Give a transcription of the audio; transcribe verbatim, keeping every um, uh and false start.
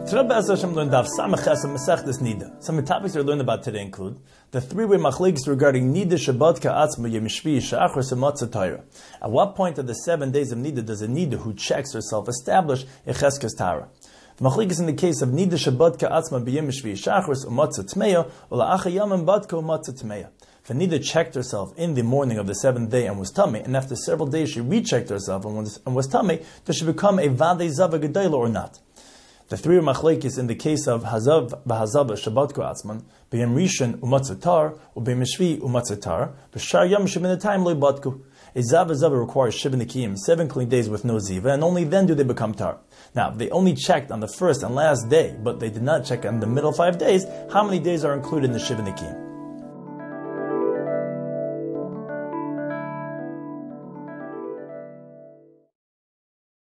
Today, Be'ez Hashem, learned Daf Samach Ches and Masechtas Nida. Some of the topics we're learning about today include the three-way machlokes regarding Nida Shabbat Ka'atzma Yom Shvi Sha'achros and Matzah Torah. At what point of the seven days of Nida does a Nida who checks herself establish a Cheskes Tara? The machlokes in the case of Nida Shabbat Ka'atzma B'Yom Shvi Sha'achros and Matzah Tmeya or La'acha Yamim Badko Matzah Tmeya. If a Nida checked herself in the morning of the seventh day and was tummy, and after several days she rechecked herself and was, and was tummy, does she become a Vadei Zava Gedayla or not? The three machlokes in the case of Hazav v'Hazaba Shabbat Ka'atzman, B'Yom Rishon u'Matzah Tar, u'B'Yom Shvi u'Matzah Tar, B'Shar Yom Shemin Time Lo Badku. A Zav Zava requires Shiva Nikiyim, seven clean days with no Ziva, and only then do they become Tar. Now, if they only checked on the first and last day, but they did not check on the middle five days, how many days are included in the Shiva Nikiyim?